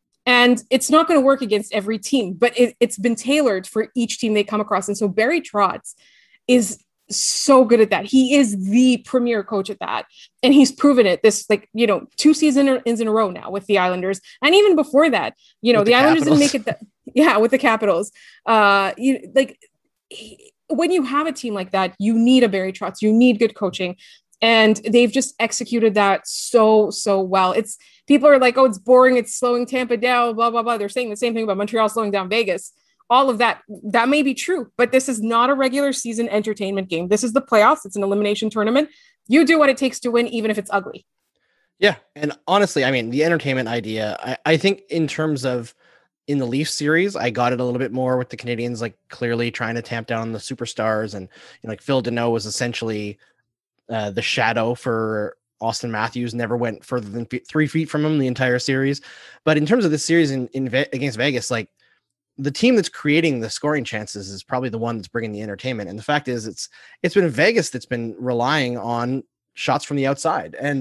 And it's not going to work against every team, but it, it's been tailored for each team they come across. And so Barry Trotz is so good at that. He is the premier coach at that. And he's proven it this, like, you know, two seasons in a row now with the Islanders. And even before that, you know, With the, the Islanders Capitals. didn't make it that, yeah, with the Capitals. Uh, you like he, when you have a team like that, you need a Barry Trotz, you need good coaching. And they've just executed that so, so well. It's people are like, oh, it's boring. It's slowing Tampa down, blah, blah, blah. They're saying the same thing about Montreal slowing down Vegas. All of that, that may be true, but this is not a regular season entertainment game. This is the playoffs. It's an elimination tournament. You do what it takes to win, even if it's ugly. Yeah. And honestly, I mean, the entertainment idea, I, I think in terms of in the Leafs series, I got it a little bit more with the Canadians, like clearly trying to tamp down the superstars. And you know, like Phil Deneau was essentially uh, the shadow for Austin Matthews, never went further than f- three feet from him the entire series. But in terms of this series in, in Ve- against Vegas, like, the team that's creating the scoring chances is probably the one that's bringing the entertainment. And the fact is it's, it's been Vegas that's been relying on shots from the outside. And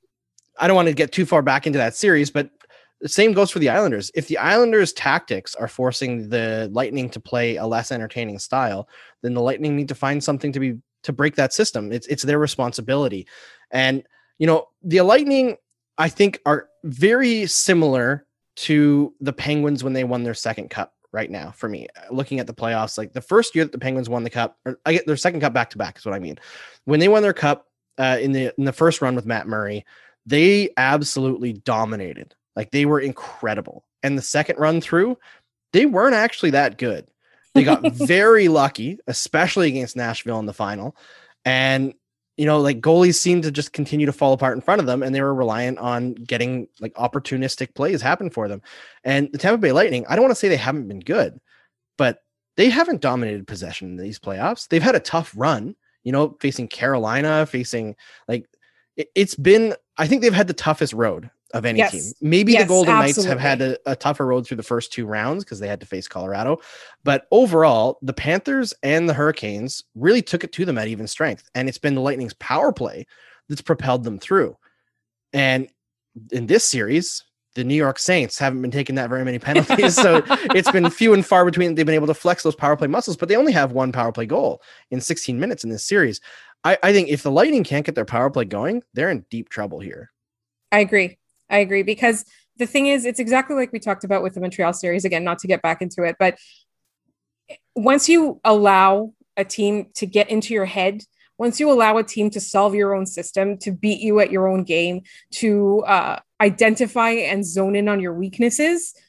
I don't want to get too far back into that series, but the same goes for the Islanders. If the Islanders tactics are forcing the Lightning to play a less entertaining style, then the Lightning need to find something to be, to break that system. It's, it's their responsibility. And, you know, the Lightning, I think, are very similar to the Penguins when they won their second cup. Right now, for me, looking at the playoffs, like the first year that the Penguins won the cup, or I get their second cup back to back is what I mean. When they won their cup uh, in the in the first run with Matt Murray, they absolutely dominated. Like they were incredible. And the second run through, they weren't actually that good. They got very lucky, especially against Nashville in the final. And you know, like goalies seemed to just continue to fall apart in front of them, and they were reliant on getting like opportunistic plays happen for them. And the Tampa Bay Lightning, I don't want to say they haven't been good, but they haven't dominated possession in these playoffs. They've had a tough run, you know, facing Carolina, facing like it, it's been, I think they've had the toughest road of any Yes. team. Maybe Yes, the Golden absolutely. Knights have had a, a tougher road through the first two rounds because they had to face Colorado. But overall, the Panthers and the Hurricanes really took it to them at even strength. And it's been the Lightning's power play that's propelled them through. And in this series, the New York Saints haven't been taking that very many penalties. So it's been few and far between. They've been able to flex those power play muscles, but they only have one power play goal in sixteen minutes in this series. I, I think if the Lightning can't get their power play going, they're in deep trouble here. I agree. I agree, because the thing is, it's exactly like we talked about with the Montreal series, again, not to get back into it, but once you allow a team to get into your head, once you allow a team to solve your own system, to beat you at your own game, to uh, identify and zone in on your weaknesses,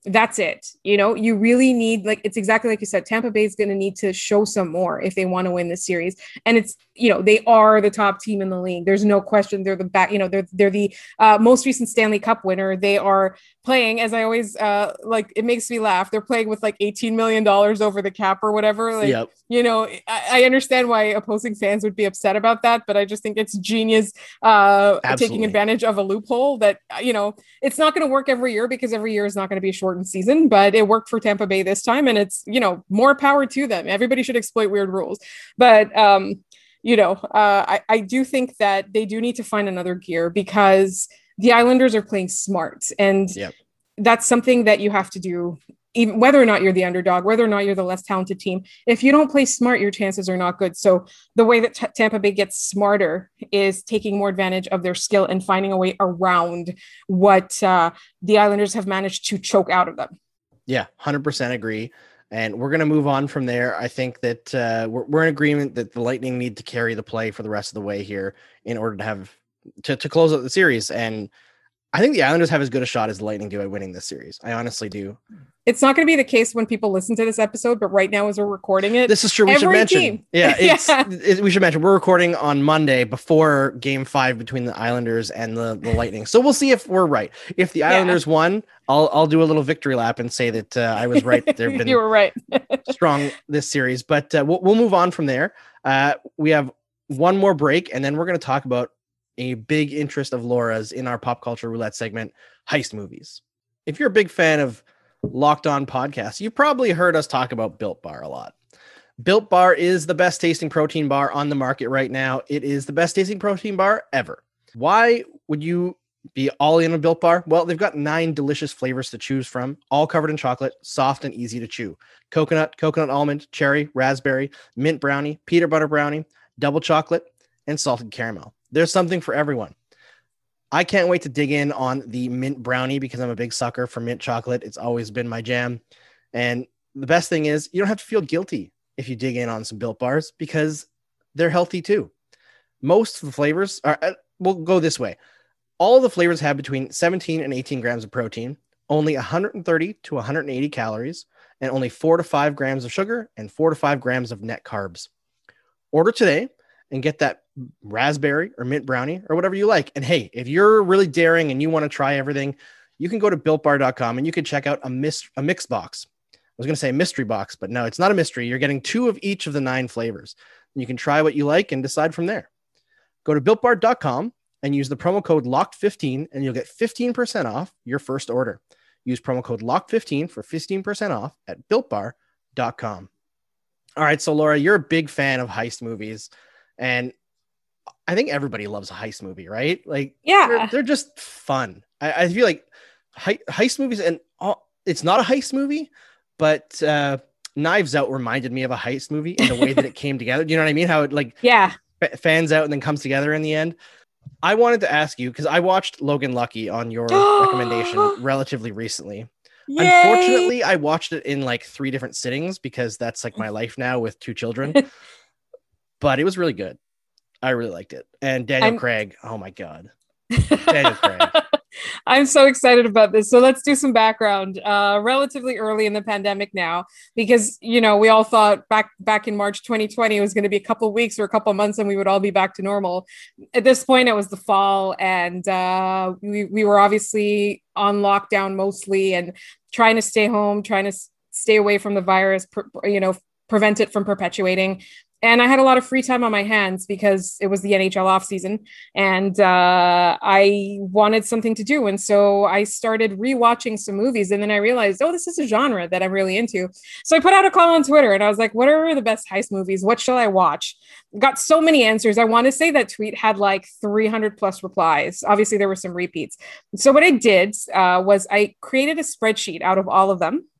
That's it. You know, you really need, like, it's exactly like you said, Tampa Bay is going to need to show some more if they want to win this series. And it's, you know, they are the top team in the league. There's no question. They're the back, you know, they're, they're the uh, most recent Stanley Cup winner. They are playing, as I always uh, like, it makes me laugh. They're playing with like eighteen million dollars over the cap or whatever. Like, yep. you know, I, I understand why opposing fans would be upset about that, but I just think it's genius uh, taking advantage of a loophole that, you know, it's not going to work every year because every year is not going to be a shortened season, but it worked for Tampa Bay this time, and it's, you know, more power to them. Everybody should exploit weird rules, but um, you know, uh, I, I do think that they do need to find another gear because the Islanders are playing smart, and yep. that's something that you have to do. Even whether or not you're the underdog, whether or not you're the less talented team, if you don't play smart, your chances are not good. So the way that t- Tampa Bay gets smarter is taking more advantage of their skill and finding a way around what uh, the Islanders have managed to choke out of them. Yeah, one hundred percent agree. And we're going to move on from there. I think that uh, we're, we're in agreement that the Lightning need to carry the play for the rest of the way here in order to have to, to close out the series. And I think the Islanders have as good a shot as the Lightning do at winning this series. I honestly do. It's not going to be the case when people listen to this episode, but right now as we're recording it, this is true. We should mention, team. yeah, it's, yeah. It, we should mention we're recording on Monday before game five between the Islanders and the, the Lightning. So we'll see if we're right. If the Islanders yeah. won, I'll, I'll do a little victory lap and say that uh, I was right. They've been you were right. strong this series, but uh, we'll, we'll move on from there. Uh, we have one more break and then we're going to talk about a big interest of Laura's in our pop culture roulette segment, heist movies. If you're a big fan of Locked On Podcasts, you've probably heard us talk about Built Bar a lot. Built Bar is the best tasting protein bar on the market right now. It is the best tasting protein bar ever. Why would you be all in a Built Bar? Well, they've got nine delicious flavors to choose from, all covered in chocolate, soft and easy to chew. Coconut, coconut almond, cherry, raspberry, mint brownie, peanut butter brownie, double chocolate, and salted caramel. There's something for everyone. I can't wait to dig in on the mint brownie because I'm a big sucker for mint chocolate. It's always been my jam. And the best thing is you don't have to feel guilty if you dig in on some Built Bars because they're healthy too. Most of the flavors are, uh, we'll go this way. All of the flavors have between seventeen and eighteen grams of protein, only one hundred thirty to one hundred eighty calories, and only four to five grams of sugar and four to five grams of net carbs. Order today and get that raspberry or mint brownie or whatever you like. And hey, if you're really daring and you want to try everything, you can go to built bar dot com and you can check out a mix, a mix box. I was going to say mystery box, but no, it's not a mystery. You're getting two of each of the nine flavors. And you can try what you like and decide from there. Go to built bar dot com and use the promo code locked fifteen and you'll get fifteen percent off your first order. Use promo code locked fifteen for fifteen percent off at built bar dot com. All right. So Laura, you're a big fan of heist movies. And I think everybody loves a heist movie, right? Like, yeah, they're, they're just fun. I, I feel like he- heist movies, and all, it's not a heist movie, but uh, Knives Out reminded me of a heist movie in the way that it came together. Do you know what I mean? How it like yeah f- fans out and then comes together in the end. I wanted to ask you, because I watched Logan Lucky on your recommendation relatively recently. Yay! Unfortunately, I watched it in like three different sittings because that's like my life now with two children. But it was really good. I really liked it. And Daniel I'm... Craig, oh my God. Daniel Craig. I'm so excited about this. So let's do some background. Uh, relatively early in the pandemic now, because, you know, we all thought back back in March twenty twenty, it was going to be a couple of weeks or a couple of months and we would all be back to normal. At this point, it was the fall and uh, we, we were obviously on lockdown mostly and trying to stay home, trying to s- stay away from the virus, pr- you know, prevent it from perpetuating. And I had a lot of free time on my hands because it was the N H L off season and uh, I wanted something to do. And so I started rewatching some movies and then I realized, oh, this is a genre that I'm really into. So I put out a call on Twitter and I was like, what are the best heist movies? What shall I watch? Got so many answers. I want to say that tweet had like three hundred plus replies. Obviously there were some repeats. So what I did uh, was I created a spreadsheet out of all of them.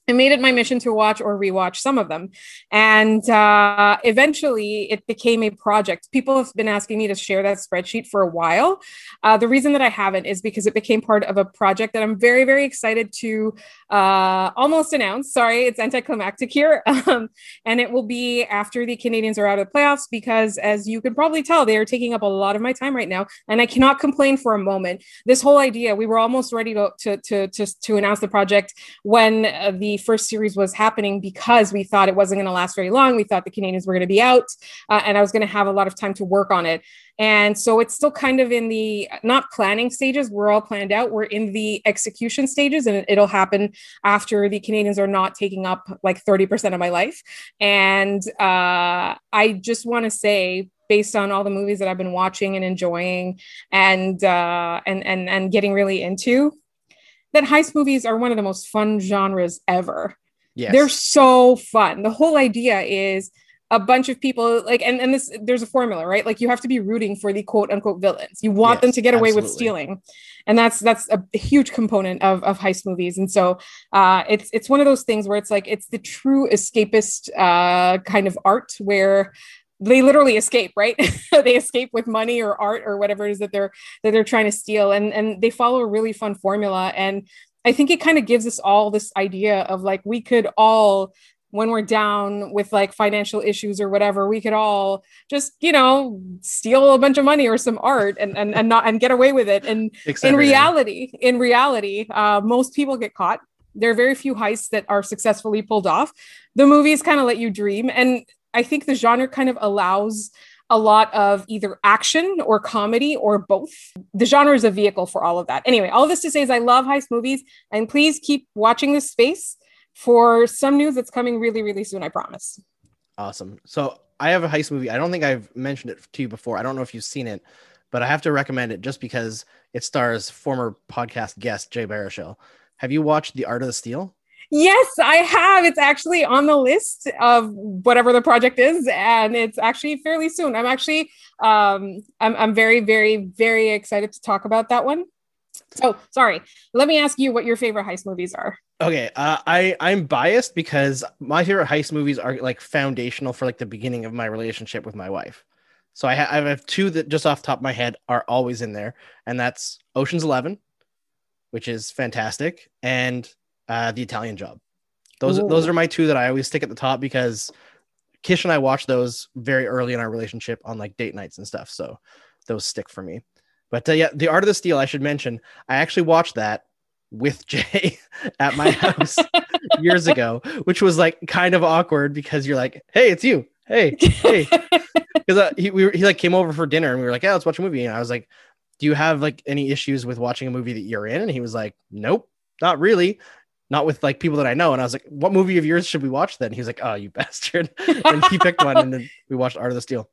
I made it my mission to watch or rewatch some of them. And uh, eventually it became a project. People have been asking me to share that spreadsheet for a while. Uh, the reason that I haven't is because it became part of a project that I'm very, very excited to uh, almost announce. Sorry, it's anticlimactic here. Um, and it will be after the Canadiens are out of the playoffs, because as you can probably tell, they are taking up a lot of my time right now. And I cannot complain for a moment. This whole idea, we were almost ready to, to, to, to, to announce the project when uh, the first series was happening, because we thought it wasn't going to last very long. We thought the Canadiens were going to be out uh, and I was going to have a lot of time to work on it. And so it's still kind of in the not planning stages. We're all planned out. We're in the execution stages, and it'll happen after the Canadiens are not taking up like thirty percent of my life. And uh, I just want to say, based on all the movies that I've been watching and enjoying and, uh, and, and, and getting really into, that heist movies are one of the most fun genres ever. Yes. They're so fun. The whole idea is a bunch of people like, and, and this, there's a formula, right? Like you have to be rooting for the quote unquote villains. You want yes, them to get away absolutely. with stealing. And that's, that's a huge component of, of heist movies. And so uh, it's, it's one of those things where it's like, it's the true escapist uh, kind of art where they literally escape, right? They escape with money or art or whatever it is that they're, that they're trying to steal. And, and they follow a really fun formula. And I think it kind of gives us all this idea of like, we could all, when we're down with like financial issues or whatever, we could all just, you know, steal a bunch of money or some art and, and, and not, and get away with it. And Fix in everything. reality, in reality, uh, most people get caught. There are very few heists that are successfully pulled off. The movies kind of let you dream. And I think the genre kind of allows a lot of either action or comedy or both. The genre is a vehicle for all of that. Anyway, all of this to say is I love heist movies, and please keep watching this space for some news that's coming really, really soon, I promise. Awesome. So I have a heist movie. I don't think I've mentioned it to you before. I don't know if you've seen it, but I have to recommend it just because it stars former podcast guest Jay Baruchel. Have you watched The Art of the Steal? Yes, I have. It's actually on the list of whatever the project is, and it's actually fairly soon. I'm actually, um, I'm, I'm very, very, very excited to talk about that one. So, sorry. Let me ask you what your favorite heist movies are. Okay, uh, I I'm biased because my favorite heist movies are like foundational for like the beginning of my relationship with my wife. So I, ha- I have two that just off the top of my head are always in there, and that's Ocean's Eleven, which is fantastic, and uh, The Italian Job. Those Ooh. those are my two that I always stick at the top because Kish and I watched those very early in our relationship on like date nights and stuff. So those stick for me. But uh, yeah, The Art of the Steal, I should mention, I actually watched that with Jay at my house years ago, which was like kind of awkward because you're like, hey, it's you. Hey, hey. Because uh, he, we were, he like came over for dinner and we were like, yeah, let's watch a movie. And I was like, do you have like any issues with watching a movie that you're in? And he was like, nope, not really. Not with like people that I know. And I was like, what movie of yours should we watch then? He was like, oh, you bastard. And he picked one and then we watched Art of the Steal.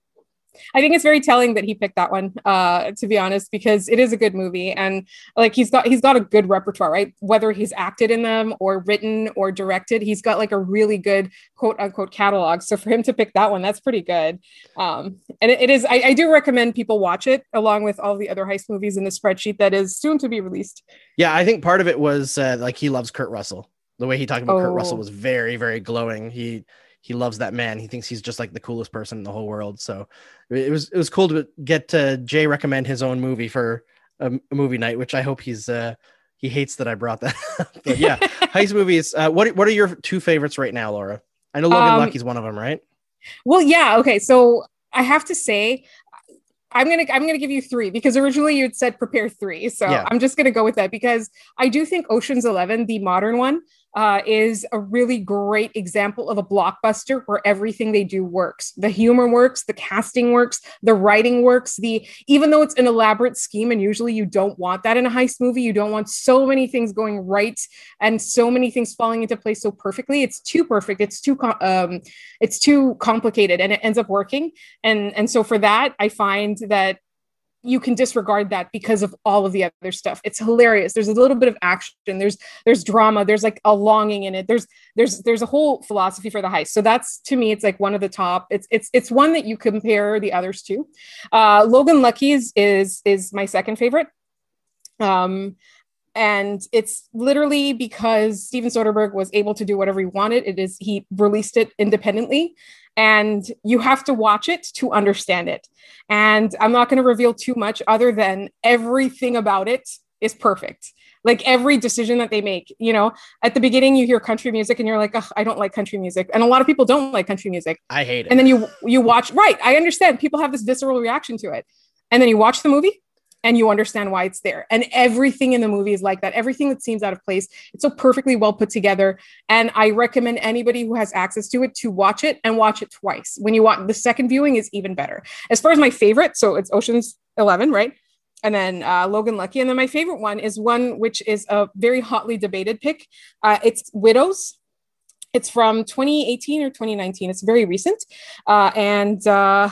I think it's very telling that he picked that one, uh, to be honest, because it is a good movie. And like, he's got, he's got a good repertoire, right? Whether he's acted in them or written or directed, he's got like a really good quote unquote catalog. So for him to pick that one, that's pretty good. Um, and it, it is, I, I do recommend people watch it along with all the other heist movies in the spreadsheet that is soon to be released. Yeah. I think part of it was uh, like, he loves Kurt Russell. The way he talked about Oh. Kurt Russell was very, very glowing. He, He loves that man. He thinks he's just like the coolest person in the whole world. So it was it was cool to get uh, Jay recommend his own movie for a, a movie night, which I hope he's uh, he hates that I brought that up. But yeah, heist movies. Uh, what what are your two favorites right now, Laura? I know Logan Um, Lucky's one of them, right? Well, yeah. Okay. So I have to say, I'm going to, I'm going to give you three because originally you had said prepare three. So Yeah. I'm just going to go with that because I do think Ocean's Eleven, the modern one, uh, is a really great example of a blockbuster where everything they do works. The humor works, the casting works, the writing works, the, even though it's an elaborate scheme and usually you don't want that in a heist movie, you don't want so many things going right and so many things falling into place so perfectly. It's too perfect. It's too, um, it's too complicated and it ends up working. And, and so for that, I find that you can disregard that because of all of the other stuff. It's hilarious. There's a little bit of action. There's, there's drama. There's like a longing in it. There's, there's, there's a whole philosophy for the heist. So that's, to me, it's like one of the top. It's, it's, it's one that you compare the others to. Uh, Logan Lucky's is, is my second favorite. Um, And it's literally because Steven Soderbergh was able to do whatever he wanted. It is, he released it independently, and you have to watch it to understand it. And I'm not going to reveal too much other than everything about it is perfect. Like every decision that they make, you know, at the beginning you hear country music and you're like, oh, I don't like country music. And a lot of people don't like country music. I hate it. And then you, you watch, right. I understand people have this visceral reaction to it. And then you watch the movie and you understand why it's there. And everything in the movie is like that. Everything that seems out of place. It's so perfectly well put together. And I recommend anybody who has access to it to watch it and watch it twice. When you watch the second viewing is even better. As far as my favorite, so it's Ocean's eleven, right? And then uh, Logan Lucky. And then my favorite one is one which is a very hotly debated pick. Uh, it's Widows. It's from twenty eighteen or twenty nineteen. It's very recent. Uh, and uh,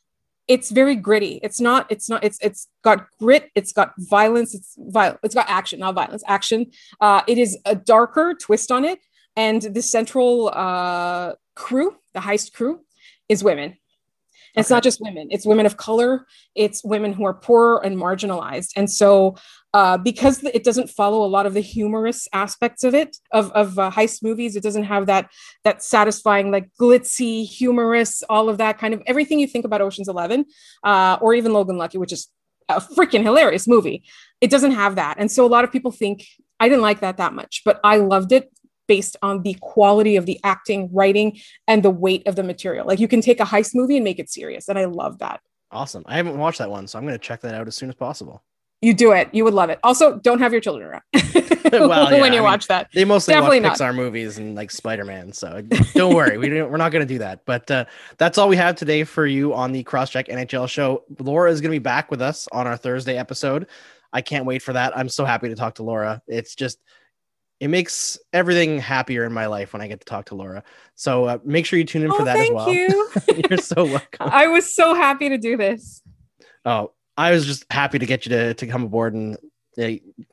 it's very gritty. It's not, it's not, it's, it's got grit. It's got violence. It's violent. It's got action, not violence, action. Uh, it is a darker twist on it. And the central uh, crew, the heist crew, is women. And it's not just women, it's women of color. It's women who are poor and marginalized. And so uh, because it doesn't follow a lot of the humorous aspects of it, of, of uh, heist movies, it doesn't have that, that satisfying, like glitzy, humorous, all of that kind of everything you think about Ocean's eleven uh, or even Logan Lucky, which is a freaking hilarious movie. It doesn't have that. And so a lot of people think, I didn't like that that much, but I loved it based on the quality of the acting, writing, and the weight of the material. Like you can take a heist movie and make it serious. And I love that. Awesome. I haven't watched that one, so I'm going to check that out as soon as possible. You do it. You would love it. Also, don't have your children around well, yeah, when you I watch mean, that. They mostly Definitely watch not. Pixar movies and like Spider-Man. So don't worry. we don't, we're not going to do that. But uh, that's all we have today for you on the Crosscheck N H L show. Laura is going to be back with us on our Thursday episode. I can't wait for that. I'm so happy to talk to Laura. It's just, it makes everything happier in my life when I get to talk to Laura. So uh, make sure you tune in oh, for that as well. Thank you. You're so welcome. I was so happy to do this. Oh, I was just happy to get you to, to come aboard and uh,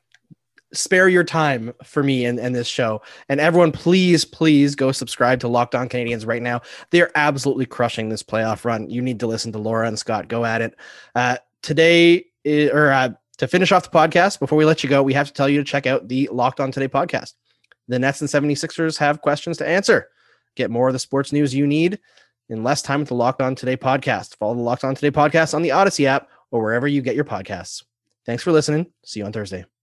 spare your time for me and, and this show. And everyone, please, please go subscribe to Locked On Canadiens right now. They're absolutely crushing this playoff run. You need to listen to Laura and Scott go at it. Uh, today, is, or uh, to finish off the podcast, before we let you go, we have to tell you to check out the Locked On Today podcast. The Nets and seventy-sixers have questions to answer. Get more of the sports news you need in less time with the Locked On Today podcast. Follow the Locked On Today podcast on the Odyssey app or wherever you get your podcasts. Thanks for listening. See you on Thursday.